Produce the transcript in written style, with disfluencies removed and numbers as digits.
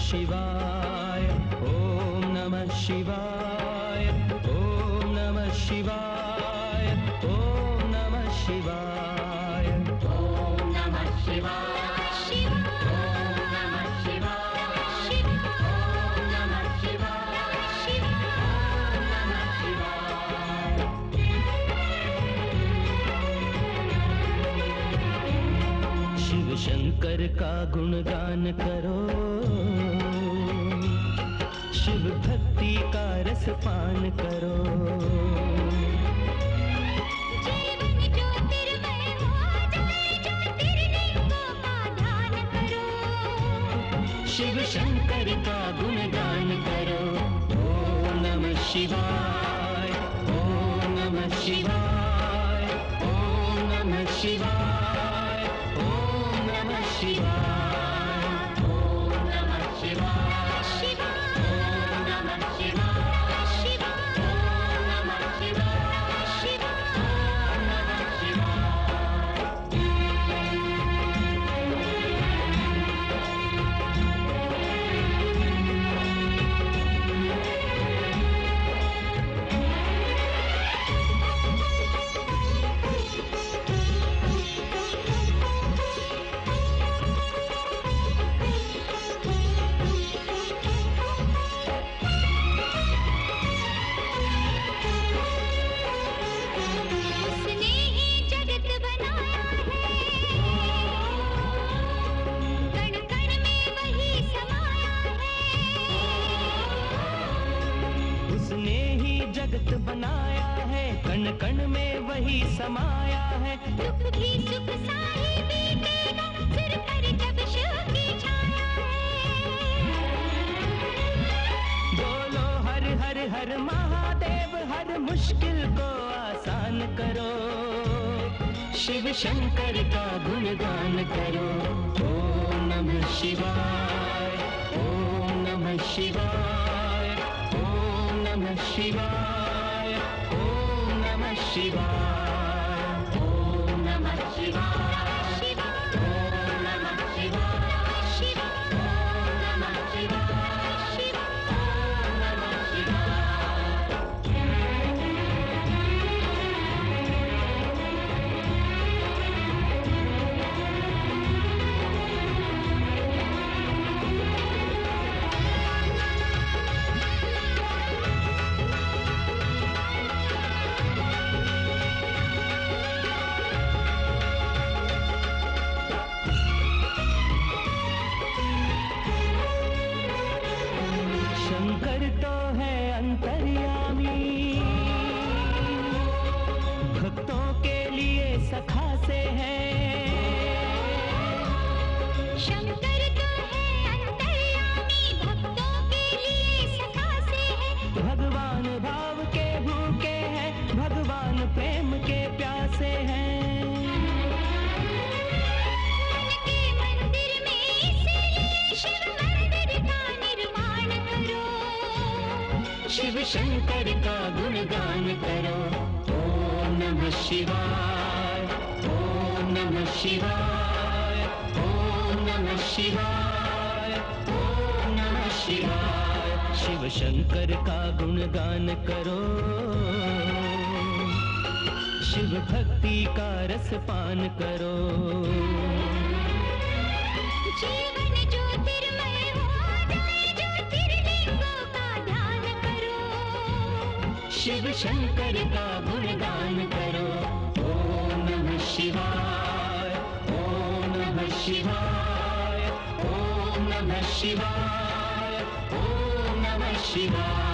शिवाय, ओम नमः शिवाय, ओम नमः शिवाय, ओम नमः शिवाय, ओम नमः शिवाय, ओम नमः शिवाय, ओम नमः शिवाय, ओम नमः शिवाय। शिव शंकर का गुणगान करो, शिव भक्ति का रस पान करो। जीवन ज्योतिर्मय हो जाए, ज्योतिर्लिंगों का ध्यान करो। शिव शंकर का गुणगान करो। ओम नमः शिवाय, ओम नमः शिवाय, ओम नमः शिवाय, ओम नमः शिवाय, ओम नमः शिवाय, ओम नमः शिवाय, ओम नमः शिवाय, ओम नमः उसने ही जगत बनाया है, कण कण में वही समाया है। उसने ही जगत बनाया है, कण कण में वही समाया है। दुख भी सुख सा ही बीतेगा, सिर पर जब शिव की छाया है। बोलो हर हर हर महादेव, हर मुश्किल को आसान करो। शिव शंकर का गुणगान करो। ओम नमः शिवाय, ओम नमः शिवाय, ओम नमः शिवाय, ओम नमः शिवाय, ओम नमः शिवाय, ओम नमः शिवाय, ओम नमः शिवाय, ओम नमः शिवाय। शंकर तो है अंतर्यामी, भक्तों के लिए सखा से है। शंकर तो है अंतर्यामी, भक्तों के लिए सखा से है। भगवान भाव के भूखे हैं, भगवान प्रेम के प्यासे हैं। उनके मंदिर में इसलिए शिव मंदिर का निर्माण करो। शिव शंकर का गुणगान करो। ओम नमः शिवाय, ओम नमः शिवाय, ओम नमः शिवाय, ओम नमः शिवाय। शिव शंकर का गुणगान करो, शिव भक्ति का रस पान करो। जीवन ज्योतिर्मय हो जाए, ज्योतिर्लिंगों का ध्यान करो। शिव शंकर का गुणगान करो। ओम नमः शिवाय, ओम नमः शिवाय, ओम नमः शिवाय, ओम नमः शिवाय।